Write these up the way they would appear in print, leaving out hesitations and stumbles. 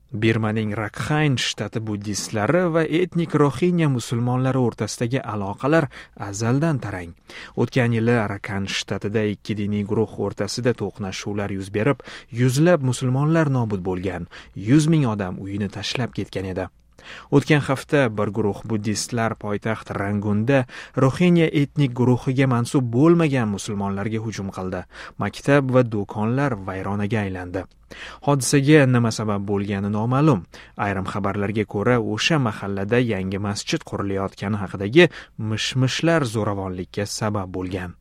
Birmaning Rakhine shtati buddistlari va etnik Rohingya musulmonlari o'rtasidagi aloqalar azaldan tarang. O'tgan yili Rakhine shtatida ikki diniy guruh o'rtasida to'qnashuvlar yuz berib, yuzlab musulmonlar nobud bo'lgan, 100 ming odam uyini tashlab ketgan edi. O'tgan hafta bir guruh buddistlar poytaxt Rangunda Rohingya etnik guruhiga mansub bo'lmagan musulmonlarga hujum qildi. Maktab va do'konlar vayronaga aylandi. Hodisaga nima sabab bo'lgani noma'lum. Ayrim xabarlarga ko'ra, o'sha mahallada yangi masjid qurilayotgani haqidagi mish-mishlar zo'ravonlikka sabab bo'lgan.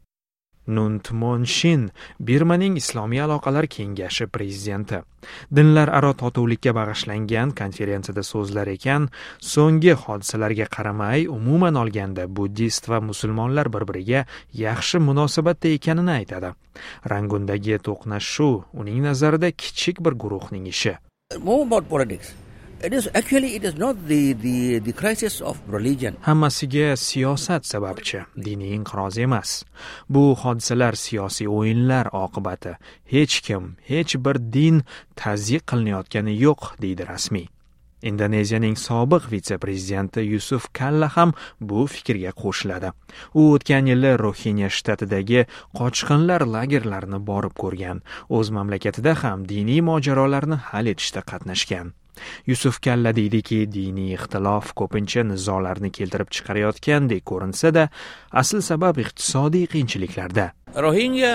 Nuntmon Shin, Birmaning Islomiy aloqalar kengashi prezidenti, dinlararo totuvlikka bag'ishlangan konferensiyada so'zlar ekan, so'nggi hodisalarga qaramay, umuman olganda buddist va musulmonlar bir-biriga yaxshi munosabatda ekanini aytadi. Rangundagi to'qnashuv uning nazarida kichik bir guruhning ishi. More about politics. It is not the crisis of religion. Hammasiga siyosat sababchi, diniy inqiroz emas. Bu hodisalar siyosiy o'yinlar oqibati. Hech kim, hech bir din tazyiq qilinayotgani yo'q, deydi rasmiy. Indoneziyaning sobiq vitse-prezidenti Yusuf Kalla ham bu fikrga qo'shiladi. U o'tgan yili Rohingya shtatidagi qochqinlar lagerlarini borib ko'rgan. O'z mamlakatida ham diniy mojarolarni hal etishda qatnashgan. Yusuf Kalla deydiki, diniy ixtilof ko'pincha nizolarni keltirib chiqarayotgandek ko'rinsa-da, asl sabab iqtisodiy qiyinchiliklarda. Rohingya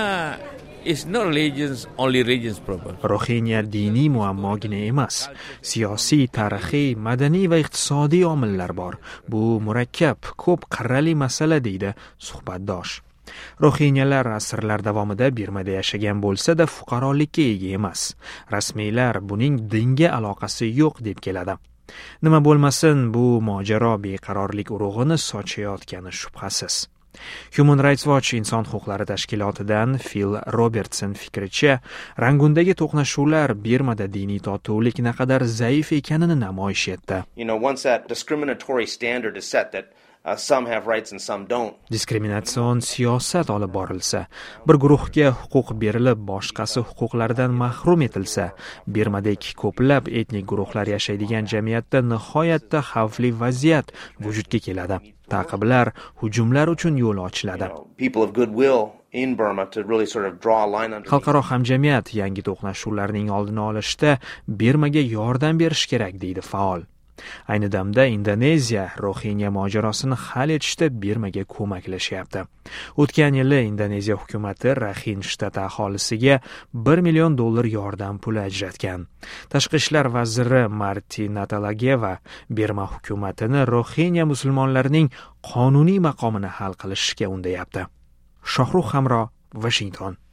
is not only religions problem. Rohingya diniy muammogina emas, siyosiy, tarixiy, madaniy va iqtisodiy omillar bor. Bu murakkab, ko'p qirrali masala, deydi suhbatdosh. Rohingyalar asrlar davomida Birmada yashagan bo'lsa-da, fuqarolikka ega emas. Rasmiylar buning dinga aloqasi yo'q deb keladi. Nima bo'lmasin, bu mojaro beqarorlik urug'ini sochayotgani shubhasiz. Human Rights Watch inson huquqlari tashkilotidan Phil Robertson fikricha, Rangundagi to'qnashuvlar Birmada diniy totuvlik naqadar zaif ekanini namoyish etdi. Once that discriminatory standard is set that some have rights and some don't. Diskriminatsion siyosat olib borilsa, bir guruhga huquq berilib, boshqasi huquqlaridan mahrum etilsa, Birmadagi ko'plab etnik guruhlar yashaydigan jamiyatda nihoyatda xavfli vaziyat vujudga keladi. Ta'qiblar, hujumlar uchun yo'l ochiladi. Xalqaro hamjamiyat yangi to'qnashuvlarning oldini olishda Birmaga yordam berish kerak, deydi faol. Ayni damda Indoneziya Rohingya mojarosini hal etishda Birmaga ko'maklashyapti. O'tgan yili Indoneziya hukumatati Rakhine shtati aholisiga $1 million yordam puli ajratgan. Tashqi ishlar vaziri Marti Natalageva Birma hukumatini Rohingya musulmonlarining qonuniy maqomini hal qilishga undayapti. Shohrux Hamro, Washington.